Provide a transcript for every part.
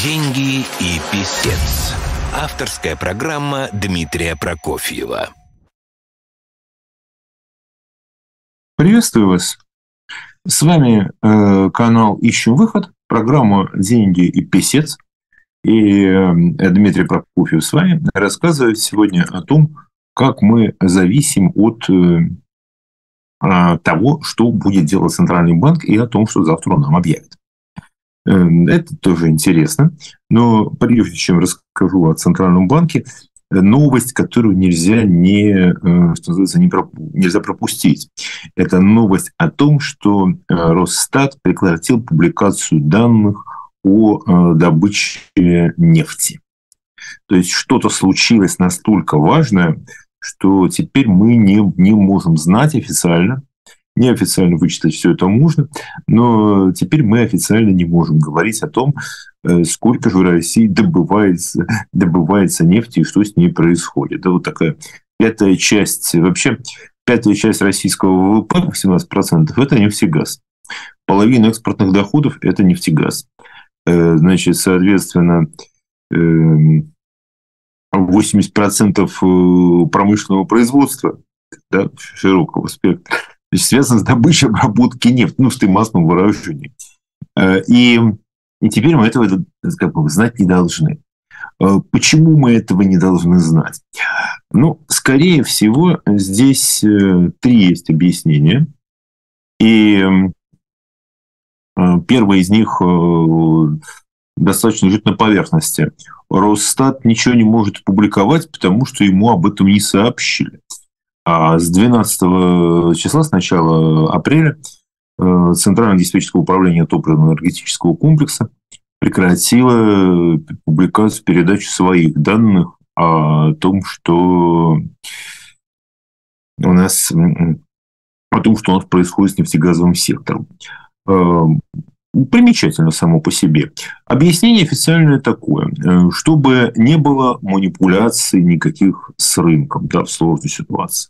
Деньги и писец. Авторская программа Дмитрия Прокофьева. Приветствую вас. С вами канал «Ищем выход», программа «Деньги и писец». И Дмитрий Прокофьев с вами рассказывает сегодня о том, как мы зависим от того, что будет делать Центральный банк, и о том, что завтра он нам объявит. Это тоже интересно. Но прежде чем расскажу о Центральном банке, новость, которую нельзя нельзя пропустить. Это новость о том, что Росстат прекратил публикацию данных о добыче нефти. То есть что-то случилось настолько важное, что теперь мы не можем знать официально. Неофициально вычислить все это можно, но теперь мы официально не можем говорить о том, сколько же в России добывается нефти и что с ней происходит. Это вот такая пятая часть российского ВВП, 18%, это нефтегаз. Половина экспортных доходов – это нефтегаз. Значит, соответственно, 80% промышленного производства, да, широкого спектра, связано с добычей, обработкой нефти, в стымастном выражении. И теперь мы этого знать не должны. Почему мы этого не должны знать? Скорее всего, здесь три есть объяснения. И первое из них достаточно лежит на поверхности. Росстат ничего не может публиковать, потому что ему об этом не сообщили. А с 12 числа, с начала апреля, Центральное диспетчерское управление топливно-энергетического комплекса прекратило публикацию, передачу своих данных о том, что у нас происходит с нефтегазовым сектором. Примечательно само по себе. Объяснение официальное такое, чтобы не было манипуляций никаких с рынком, в сложной ситуации.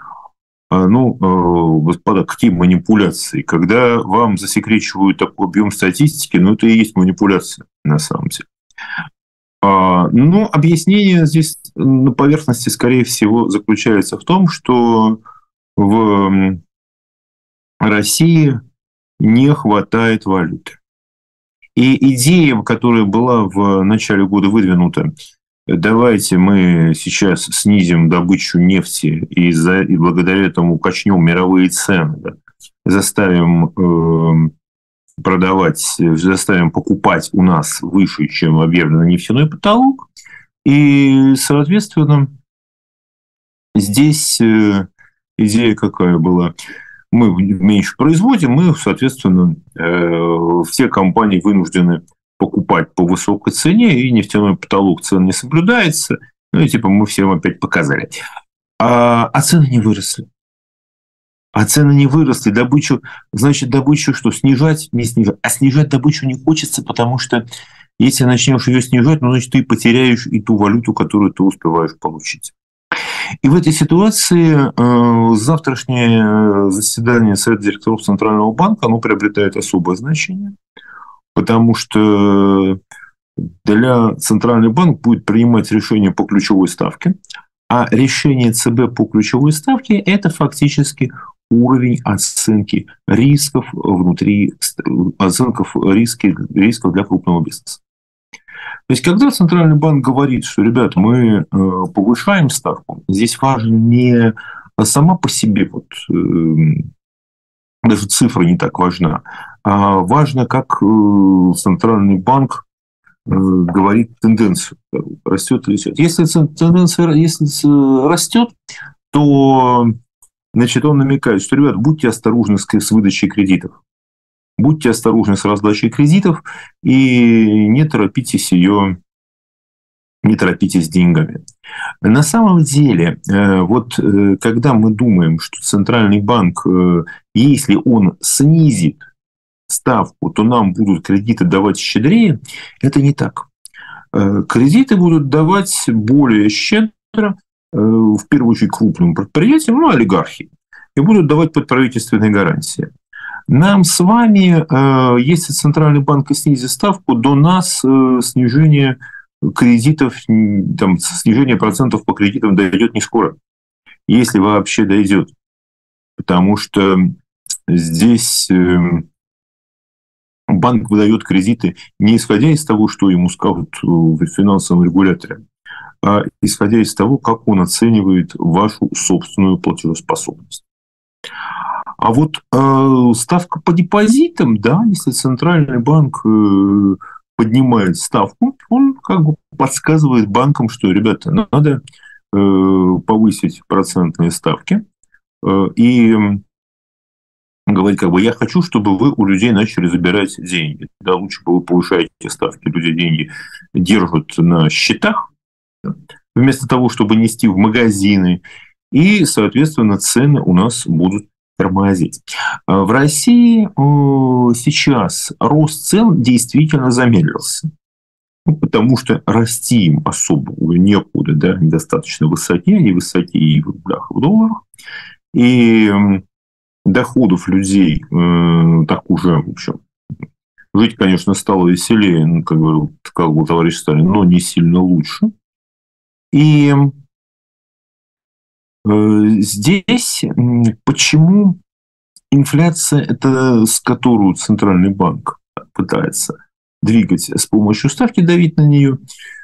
Господа, какие манипуляции? Когда вам засекречивают такой объем статистики, это и есть манипуляция на самом деле. Но объяснение здесь на поверхности, скорее всего, заключается в том, что в России не хватает валюты. И идея, которая была в начале года выдвинута, давайте мы сейчас снизим добычу нефти и благодаря этому качнем мировые цены, заставим покупать у нас выше, чем объявленный нефтяной потолок. И, соответственно, здесь идея какая была? Мы меньше производим, мы, соответственно, все компании вынуждены покупать по высокой цене, и нефтяной потолок цен не соблюдается. Мы всем опять показали. А цены не выросли. Добычу что, снижать? Не снижать. А снижать добычу не хочется, потому что если начнешь ее снижать, значит, ты потеряешь и ту валюту, которую ты успеваешь получить. И в этой ситуации завтрашнее заседание Совета директоров Центрального банка, приобретает особое значение, потому что Центральный банк будет принимать решение по ключевой ставке, а решение ЦБ по ключевой ставке – это фактически уровень оценки рисков рисков для крупного бизнеса. То есть, когда Центральный банк говорит, что, ребят, мы повышаем ставку, здесь важно не сама по себе, даже цифра не так важна, а важно, как Центральный банк говорит тенденцию, растет или растет. Если тенденция растет, то он намекает, что, ребят, будьте осторожны с выдачей кредитов. Будьте осторожны с раздачей кредитов и не торопитесь с деньгами. На самом деле, когда мы думаем, что Центральный банк, если он снизит ставку, то нам будут кредиты давать щедрее, это не так. Кредиты будут давать более щедро, в первую очередь крупным предприятиям, олигархи, и будут давать под правительственные гарантии. Нам с вами, если Центральный банк снизит ставку, до нас снижение кредитов, там, снижение процентов по кредитам дойдет не скоро, если вообще дойдет. Потому что здесь банк выдает кредиты не исходя из того, что ему скажут в финансовом регуляторе, а исходя из того, как он оценивает вашу собственную платежеспособность. А вот ставка по депозитам, да, если Центральный банк поднимает ставку, он как бы подсказывает банкам, что, ребята, надо повысить процентные ставки и говорить, как бы, я хочу, чтобы вы у людей начали забирать деньги. Да, лучше бы вы повышаете ставки, люди деньги держат на счетах, вместо того, чтобы нести в магазины, и, соответственно, цены у нас будут тормозить. В России сейчас рост цен действительно замедлился, потому что расти им особо уже некуда, да, они достаточно высоки, они высоки и в рублях, и в долларах, и доходов людей так уже, в общем, жить, конечно, стало веселее, ну, как говорил товарищ Сталин, но не сильно лучше. И здесь почему инфляция, это с которую Центральный банк пытается двигать с помощью ставки, давить на нее,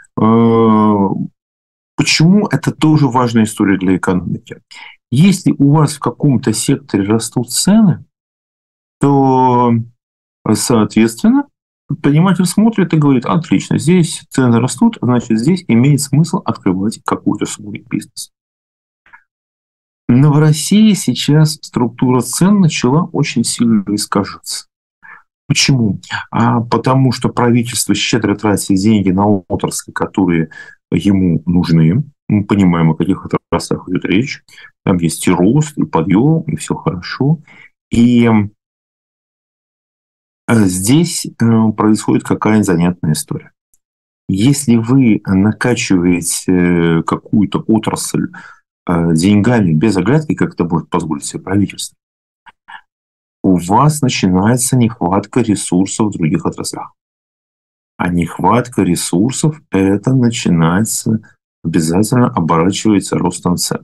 почему это тоже важная история для экономики. Если у вас в каком-то секторе растут цены, то, соответственно, предприниматель смотрит и говорит, отлично, здесь цены растут, значит, здесь имеет смысл открывать какой-то свой бизнес. Но в России сейчас структура цен начала очень сильно искажаться. Почему? Потому что правительство щедро тратит деньги на отрасли, которые ему нужны. Мы понимаем, о каких отраслях идет речь. Там есть и рост, и подъем, и все хорошо. И здесь происходит какая занятная история. Если вы накачиваете какую-то отрасль деньгами без оглядки, как это может позволить себе правительство, у вас начинается нехватка ресурсов в других отраслях. А нехватка ресурсов – это начинается, обязательно оборачивается ростом цен.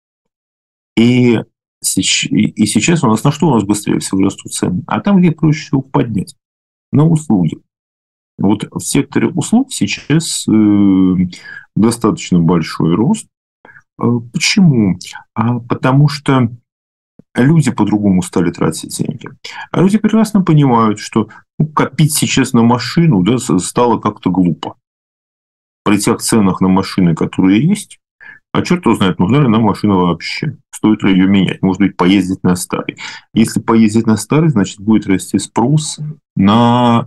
И сейчас у нас на что у нас быстрее всего растут цены? А там, где проще всего поднять? На услуги. Вот в секторе услуг сейчас достаточно большой рост. Почему? Потому что люди по-другому стали тратить деньги. А люди прекрасно понимают, что копить сейчас на машину, да, стало как-то глупо. При тех ценах на машины, которые есть, а черт его знает, нужна ли нам машина вообще. Стоит ли ее менять? Может быть, поездить на старый. Если поездить на старый, значит, будет расти спрос на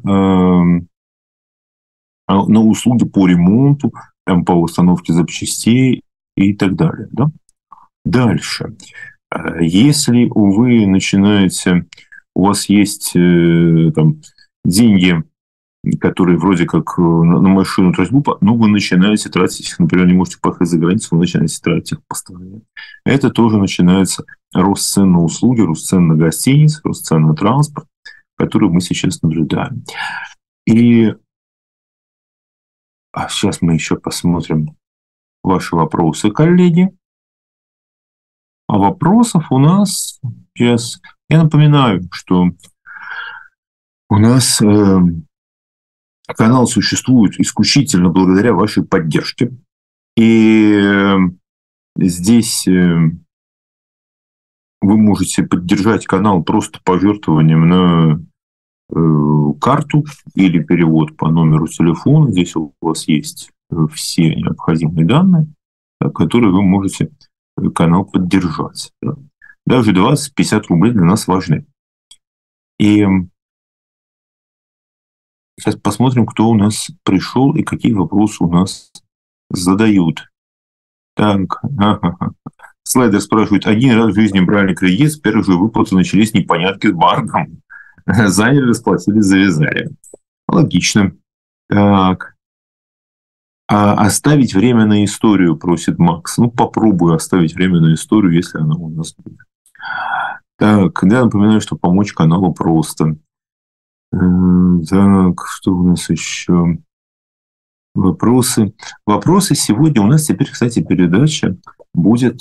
услуги по ремонту, там, по установке запчастей и так далее. Да? Дальше. Если вы начинаете, у вас есть там, деньги, которые вроде как на машину тратить глупо, но вы начинаете тратить их, например, не можете поехать за границу, вы начинаете тратить их постоянно. Это тоже начинается рост цен на услуги, рост цен на гостиницы, рост цен на транспорт, который мы сейчас наблюдаем. И сейчас мы еще посмотрим ваши вопросы, коллеги. А вопросов у нас сейчас... Я напоминаю, что у нас канал существует исключительно благодаря вашей поддержке. И здесь вы можете поддержать канал просто пожертвованием на карту или перевод по номеру телефона. Здесь у вас есть все необходимые данные, которые вы можете канал поддержать. Даже 20-50 рублей для нас важны. И сейчас посмотрим, кто у нас пришел и какие вопросы у нас задают. Так, Слайдер спрашивает, один раз в жизни брали кредит, с первых же выплаты начались непонятки с банком. Заняли, расплатились, завязали. Логично. Так. Оставить время на историю, просит Макс. Ну, попробую оставить время на историю, если она у нас будет. Так, я напоминаю, что помочь каналу просто. Так, что у нас еще? Вопросы. Вопросы сегодня у нас теперь, кстати, передача будет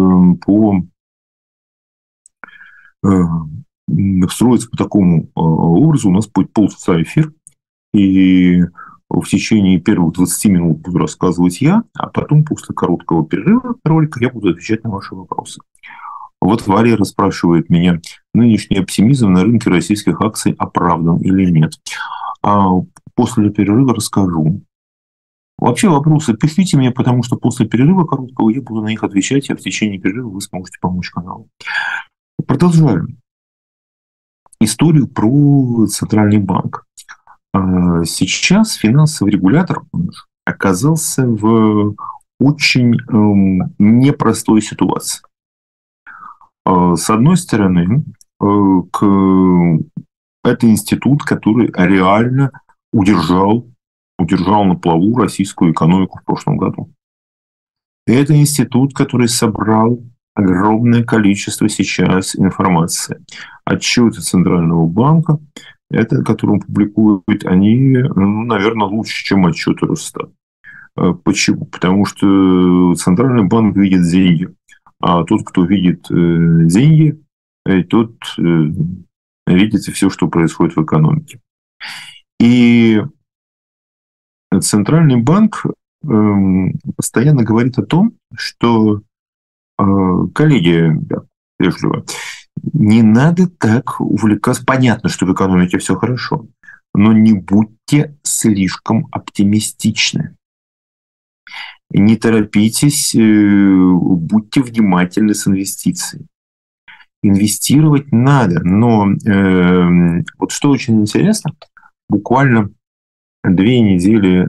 строится по такому образу. У нас будет полчаса эфир, и в течение первых 20 минут буду рассказывать я, а потом после короткого перерыва ролика я буду отвечать на ваши вопросы. Вот Валера спрашивает меня, нынешний оптимизм на рынке российских акций оправдан или нет. А после перерыва расскажу. Вообще вопросы пишите мне, потому что после перерыва короткого я буду на них отвечать, а в течение перерыва вы сможете помочь каналу. Продолжаем историю про Центральный банк. Сейчас финансовый регулятор оказался в очень непростой ситуации. С одной стороны, это институт, который реально удержал на плаву российскую экономику в прошлом году. Это институт, который собрал огромное количество сейчас информации. Отчеты Центрального банка, которые он публикует, они, наверное, лучше, чем отчеты Росстата. Почему? Потому что Центральный банк видит деньги, а тот, кто видит деньги, тот видит все, что происходит в экономике. И Центральный банк постоянно говорит о том, что, коллеги, вежливо, не надо так увлекаться. Понятно, что в экономике все хорошо, но не будьте слишком оптимистичны. Не торопитесь, будьте внимательны с инвестициями. Инвестировать надо, но вот что очень интересно, буквально 2 недели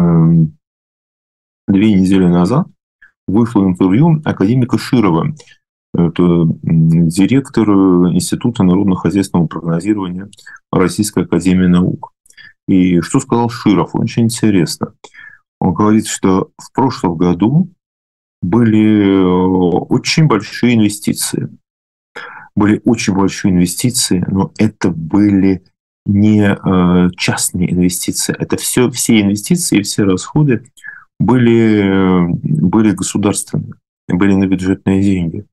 назад вышло интервью академика Широва, это директор Института народно-хозяйственного прогнозирования Российской академии наук. И что сказал Широв? Очень интересно. Он говорит, что в прошлом году были очень большие инвестиции. Были очень большие инвестиции, но это были не частные инвестиции. Это все инвестиции и все расходы были государственные, были на бюджетные деньги.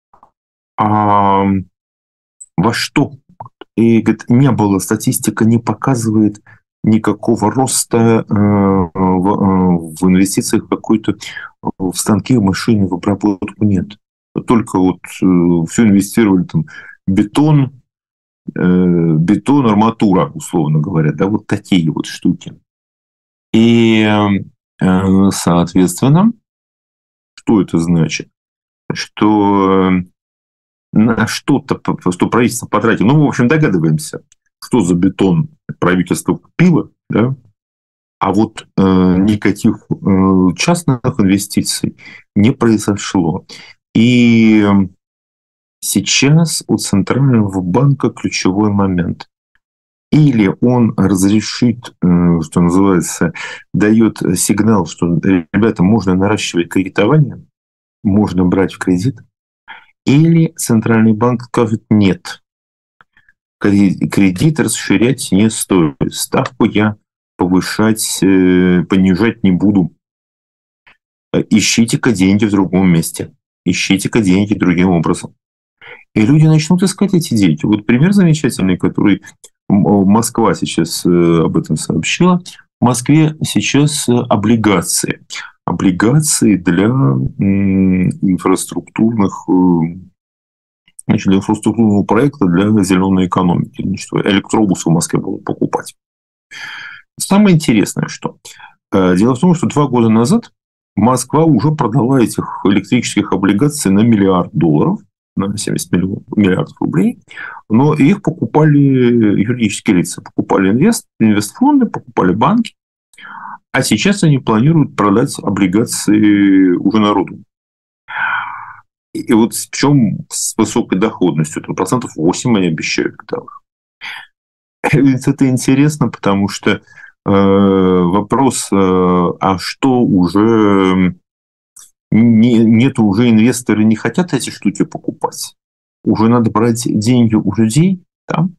А во что? И говорит, не было, статистика не показывает никакого роста в инвестициях какой-то в станки, в машины, в обработку нет. Только вот все инвестировали там бетон, арматура, условно говоря, да, вот такие вот штуки. И, соответственно, что это значит? Что на что-то, что правительство потратило, ну, в общем, догадываемся, что за бетон правительство купило, да, а вот никаких частных инвестиций не произошло. И сейчас у Центрального банка ключевой момент. Или он разрешит, что называется, дает сигнал, что, ребята, можно наращивать кредитование, можно брать в кредит, или Центральный банк скажет нет, кредит расширять не стоит, ставку я повышать, понижать не буду. Ищите-ка деньги в другом месте, ищите-ка деньги другим образом. И люди начнут искать эти деньги. Вот пример замечательный, который Москва сейчас об этом сообщила. В Москве сейчас облигации. Облигации для инфраструктурного проекта для зеленой экономики. Электробусы в Москве будут покупать. Самое интересное, что дело в том, что 2 года назад Москва уже продала этих электрических облигаций на $1 миллиард, на 70 миллиардов рублей, но их покупали юридические лица, покупали инвестфонды, покупали банки, а сейчас они планируют продать облигации уже народу. И вот причем с высокой доходностью, там 8% они обещают годовых. Ведь это интересно, потому что вопрос, а что уже... Нет, уже инвесторы не хотят эти штуки покупать. уже надо брать деньги у людей. Да?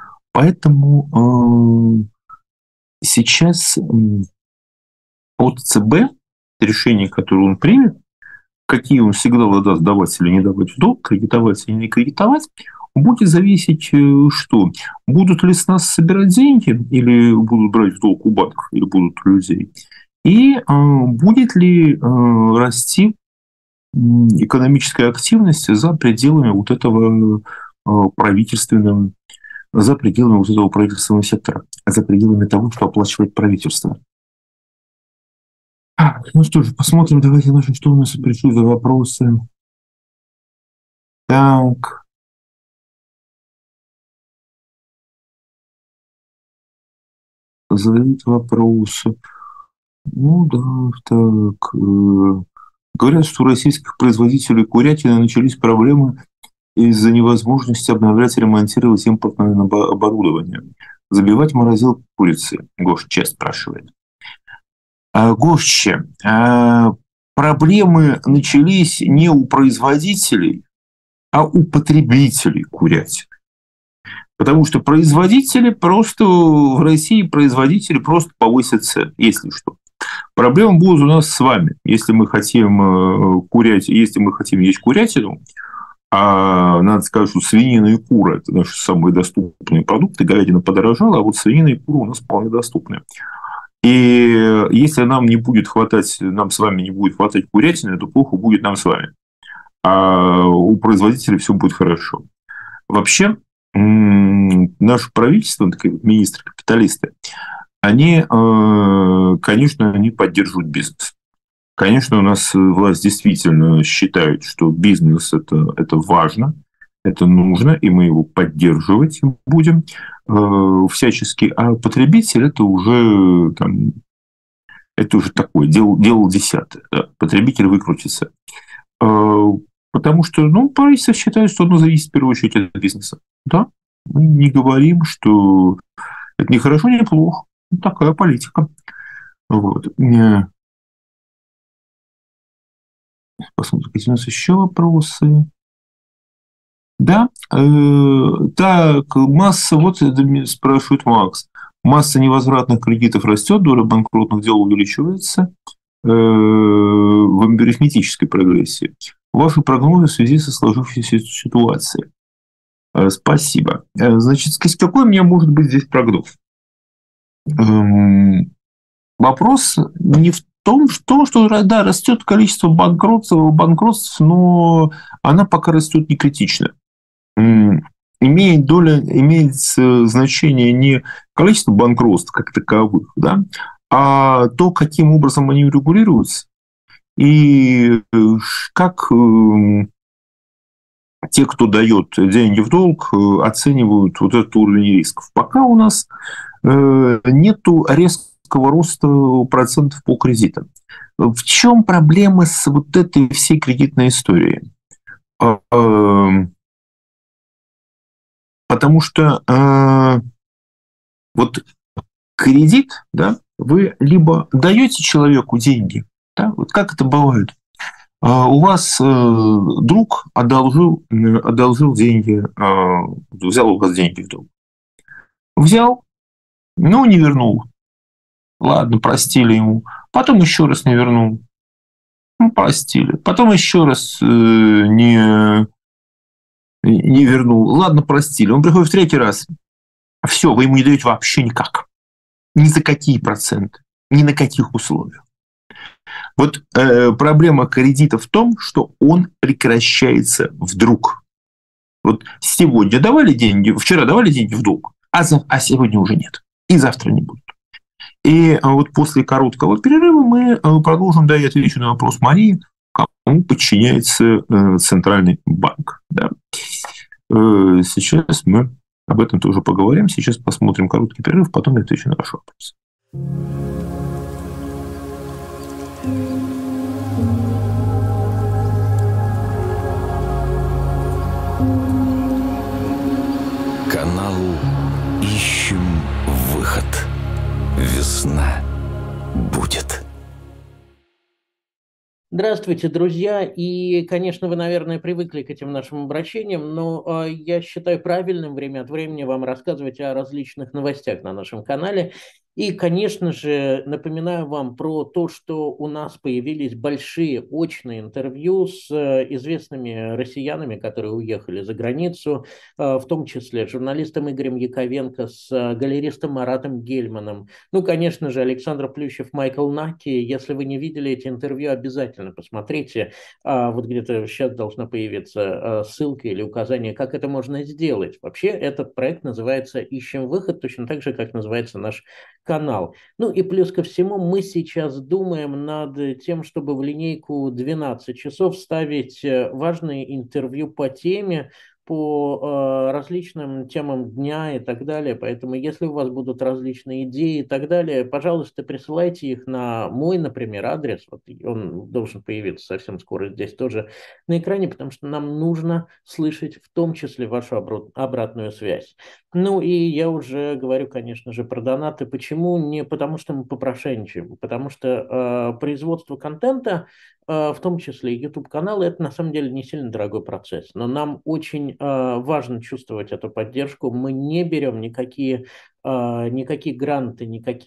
Поэтому сейчас от ЦБ решение, которое он примет, какие он сигналы даст, давать или не давать в долг, кредитовать или не кредитовать, будет зависеть, что будут ли с нас собирать деньги, или будут брать в долг у банков, или будут у людей, и будет ли расти экономическая активность за пределами вот этого правительственного, за пределами вот этого правительственного сектора, за пределами того, что оплачивает правительство. Ну что же, посмотрим, давайте, что у нас пришли за вопросы. Так. Задают вопросы. Ну да, так. Говорят, что у российских производителей курятины начались проблемы из-за невозможности обновлять и ремонтировать импортное оборудование. Забивать морозилку курицы. Гош Че спрашивает. Гоще, проблемы начались не у производителей, а у потребителей курятины. Потому что производители просто в России просто повысят цены, если что. Проблемы будут у нас с вами, если мы хотим есть курятину, а надо сказать, что свинина и кура – это наши самые доступные продукты, говядина подорожала, а вот свинина и кура у нас вполне доступны. И если нам с вами не будет хватать курятины, то плохо будет нам с вами. А у производителей все будет хорошо. Вообще, наше правительство, такие министры-капиталисты, они, конечно, они поддерживают бизнес. Конечно, у нас власть действительно считает, что бизнес – это важно, это нужно, и мы его поддерживать будем всячески. А потребитель – это уже такое, дело десятое. Да? Потребитель выкрутится. Потому что правительство считает, что оно зависит в первую очередь от бизнеса. Да? Мы не говорим, что это не хорошо, не плохо. Такая политика. Вот. Посмотрим, какие у нас еще вопросы. Да, так, спрашивает Макс, масса невозвратных кредитов растет, доля банкротных дел увеличивается в арифметической прогрессии. Ваши прогнозы в связи со сложившейся ситуацией. Спасибо. Значит, какой у меня может быть здесь прогноз? Вопрос не в том, что да, растет количество банкротств, но она пока растет не критично. Имеет значение не количество банкротств как таковых, да, а то, каким образом они регулируются, и как те, кто дает деньги в долг, оценивают вот этот уровень рисков. Пока у нас нету резкого роста процентов по кредитам. В чем проблема с вот этой всей кредитной историей? Потому что вот кредит, да, вы либо даете человеку деньги, да, вот как это бывает. У вас друг одолжил деньги, взял у вас деньги в долг. Взял, но не вернул. Ладно, простили ему. Потом еще раз не вернул. Простили. Потом еще раз не вернул. Ладно, простили. Он приходит в третий раз. Все, вы ему не даете вообще никак. Ни за какие проценты. Ни на каких условиях. Вот проблема кредита в том, что он прекращается вдруг. Вот сегодня давали деньги, вчера давали деньги в долг, а сегодня уже нет. И завтра не будут. И вот после короткого перерыва мы продолжим, да, я отвечу на вопрос Марии, кому подчиняется Центральный банк. Да. Сейчас мы об этом тоже поговорим. Сейчас посмотрим короткий перерыв, потом я отвечу на ваш вопрос. Канал «Ищем выход». Весна будет. Здравствуйте, друзья. И, конечно, вы, наверное, привыкли к этим нашим обращениям, но я считаю правильным время от времени вам рассказывать о различных новостях на нашем канале. И, конечно же, напоминаю вам про то, что у нас появились большие очные интервью с известными россиянами, которые уехали за границу, в том числе с журналистом Игорем Яковенко, с галеристом Маратом Гельманом. Ну, конечно же, Александр Плющев, Майкл Наки. Если вы не видели эти интервью, обязательно посмотрите. Вот где-то сейчас должна появиться ссылка или указание, как это можно сделать. Вообще, этот проект называется «Ищем выход», точно так же, как называется наш канал. Ну и плюс ко всему, мы сейчас думаем над тем, чтобы в линейку 12 часов ставить важные интервью по теме, по различным темам дня и так далее. Поэтому, если у вас будут различные идеи и так далее, пожалуйста, присылайте их на мой, например, адрес. Вот он должен появиться совсем скоро здесь тоже на экране, потому что нам нужно слышать в том числе вашу обратную связь. Ну и я уже говорю, конечно же, про донаты. Почему? Не потому что мы попрошайничаем, потому что производство контента, в том числе и YouTube-каналы, это на самом деле не сильно дорогой процесс. Но нам очень важно чувствовать эту поддержку. Мы не берем никакие гранты,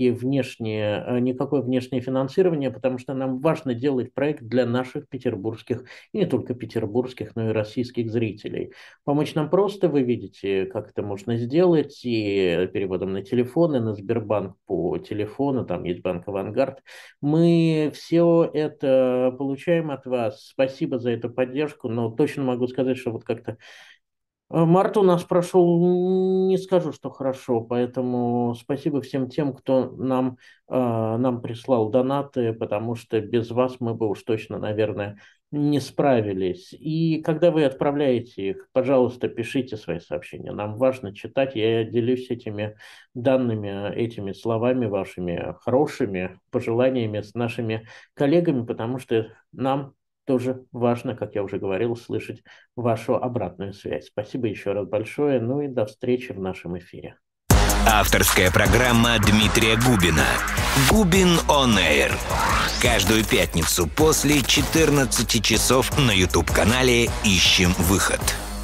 никакое внешнее финансирование, потому что нам важно делать проект для наших петербургских, и не только петербургских, но и российских зрителей. Помочь нам просто, вы видите, как это можно сделать, и переводом на телефон, и на Сбербанк по телефону, там есть банк «Авангард». Мы все это получаем от вас. Спасибо за эту поддержку, но точно могу сказать, что вот как-то март у нас прошел, не скажу, что хорошо, поэтому спасибо всем тем, кто нам прислал донаты, потому что без вас мы бы уж точно, наверное, не справились. И когда вы отправляете их, пожалуйста, пишите свои сообщения. Нам важно читать. Я делюсь этими данными, этими словами вашими хорошими пожеланиями с нашими коллегами, потому что нам тоже важно, как я уже говорил, слышать вашу обратную связь. Спасибо еще раз большое. Ну и до встречи в нашем эфире. Авторская программа Дмитрия Губина. Губин On Air. Каждую пятницу после 14 часов на YouTube-канале «Ищем выход».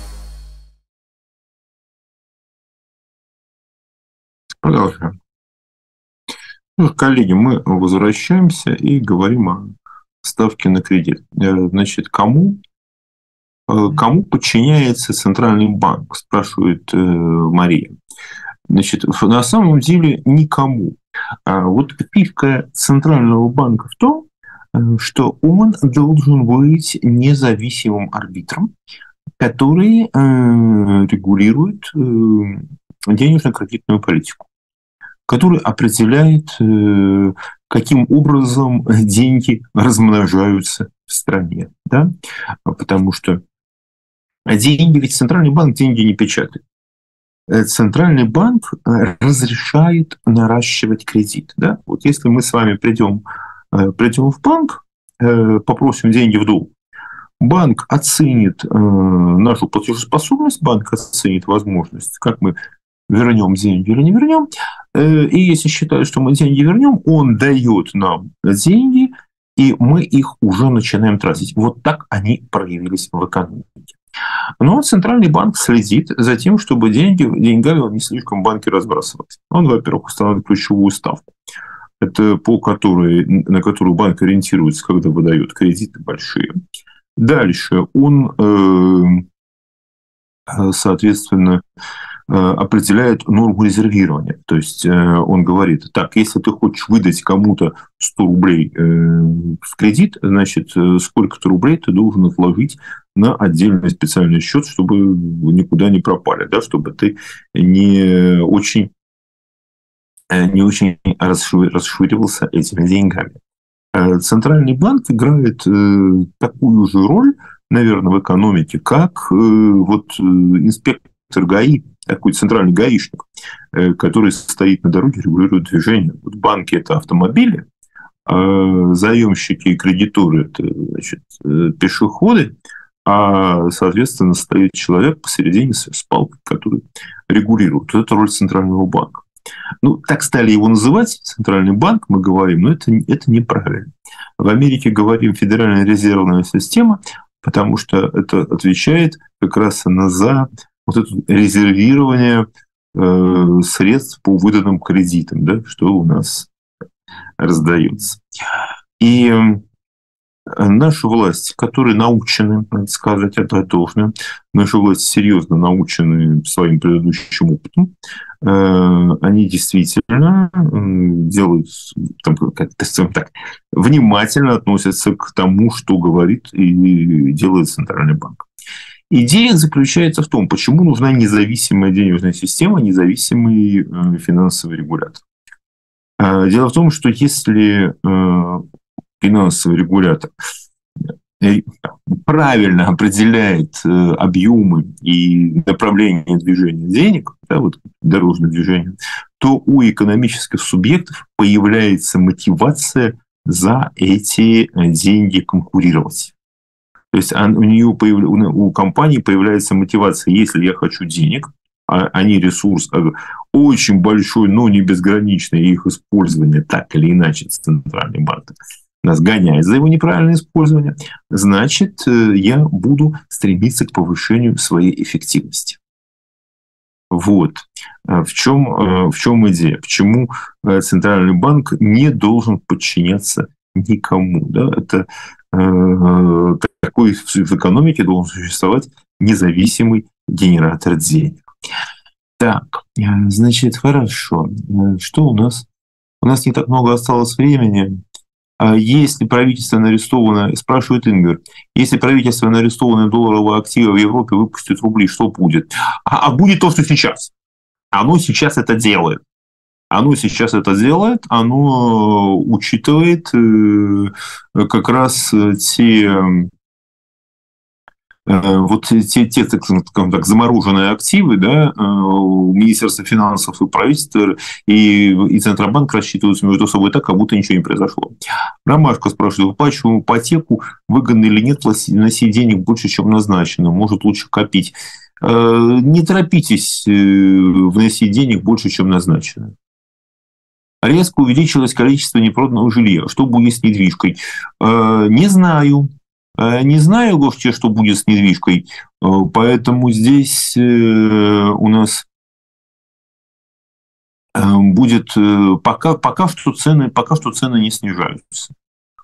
Продолжаем. Коллеги, мы возвращаемся и говорим о ставке на кредит. Значит, кому подчиняется Центральный банк, спрашивает Мария. Значит, на самом деле никому. Вот фишка Центрального банка в том, что он должен быть независимым арбитром, который регулирует денежно-кредитную политику, который определяет, каким образом деньги размножаются в стране. Да? Потому что деньги, ведь Центральный банк деньги не печатает. Центральный банк разрешает наращивать кредит. Да? Вот если мы с вами придем в банк, попросим деньги в долг, банк оценит нашу платежеспособность, банк оценит возможность, как мы вернем деньги или не вернем. И если считает, что мы деньги вернем, он дает нам деньги, и мы их уже начинаем тратить. Вот так они проявились в экономике. Но Центральный банк следит за тем, чтобы деньгами не слишком банки разбрасывались. Он, во-первых, устанавливает ключевую ставку. Это на которую банк ориентируется, когда выдает кредиты большие. Дальше он, соответственно, определяет норму резервирования. То есть он говорит, так, если ты хочешь выдать кому-то 100 рублей в кредит, значит, сколько-то рублей ты должен отложить на отдельный специальный счет, чтобы никуда не пропали, да, чтобы ты не очень расширивался этими деньгами. Центральный банк играет такую же роль, наверное, в экономике, как инспектор ГАИ, такой центральный гаишник, который стоит на дороге, регулирует движение. Вот банки – это автомобили, а заемщики и кредиторы – это, значит, пешеходы, а, соответственно, стоит человек посередине с палкой, который регулирует. Вот это роль Центрального банка. Ну, так стали его называть, Центральный банк, мы говорим, но это неправильно. В Америке говорим Федеральная резервная система, потому что это отвечает как раз за вот это резервирование средств по выданным кредитам, да, что у нас раздается. И наши власти, которые научены, надо сказать, это должное, наши власти серьезно научены своим предыдущим опытом, они действительно делают, так, внимательно относятся к тому, что говорит и делает Центральный банк. Идея заключается в том, почему нужна независимая денежная система, независимый финансовый регулятор. Дело в том, что если финансовый регулятор правильно определяет объемы и направление движения денег, да, вот дорожное движение, то у экономических субъектов появляется мотивация за эти деньги конкурировать. То есть у компании появляется мотивация, если я хочу денег, а они ресурс очень большой, но не безграничный, и их использование так или иначе Центральный банк нас гоняет за его неправильное использование, значит, я буду стремиться к повышению своей эффективности. Вот в чем идея. Почему Центральный банк не должен подчиняться никому. Да? Это такой в экономике должен существовать независимый генератор денег. Так, значит, хорошо. Что у нас? У нас не так много осталось времени. Если правительство арестованное, спрашивает Ингер, если правительство арестованное долларовые активы в Европе выпустит рубли, что будет? А будет то, что сейчас. Оно сейчас это делает. Оно учитывает как раз те так, замороженные активы, да, у Министерства финансов и правительства и Центробанк рассчитываются между собой так, как будто ничего не произошло. Ромашка спрашивает, выплачиваем ипотеку, выгодно или нет вносить денег больше, чем назначено, может лучше копить. Не торопитесь вносить денег больше, чем назначено. Резко увеличилось количество непроданного жилья. Что будет с недвижкой? Не знаю. Не знаю, вообще, что будет с недвижкой, поэтому здесь у нас будет пока что цены не снижаются.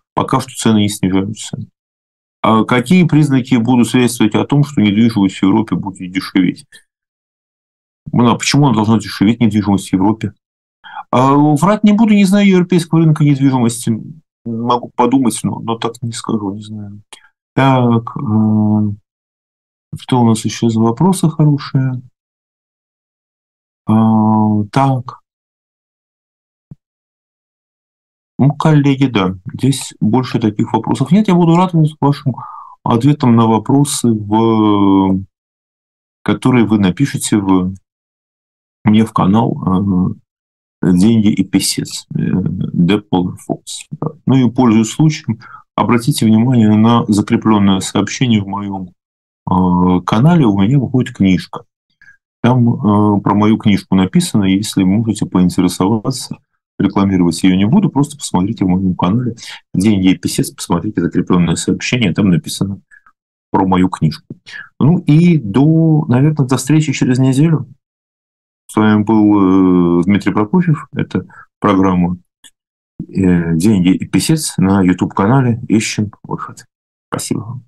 А какие признаки будут свидетельствовать о том, что недвижимость в Европе будет дешеветь? Ну, а почему она должна дешеветь, недвижимость в Европе? Врать не буду, не знаю европейского рынка недвижимости. Могу подумать, но так не скажу, не знаю. Так, что у нас еще за вопросы хорошие? Так. Ну, коллеги, да, здесь больше таких вопросов нет. Я буду рад вашим ответам на вопросы, которые вы напишите мне в канал «Деньги и писец» Depolar Fox. Ну и, пользуясь случаем, обратите внимание на закрепленное сообщение в моем канале. У меня выходит книжка. Там про мою книжку написано. Если можете поинтересоваться, рекламировать ее не буду, просто посмотрите в моем канале «Деньги и писец», посмотрите закрепленное сообщение. Там написано про мою книжку. Ну и наверное, до встречи через неделю. С вами был Дмитрий Прокофьев. Это программа «Деньги и писец» на YouTube-канале. Ищем выход. Спасибо вам.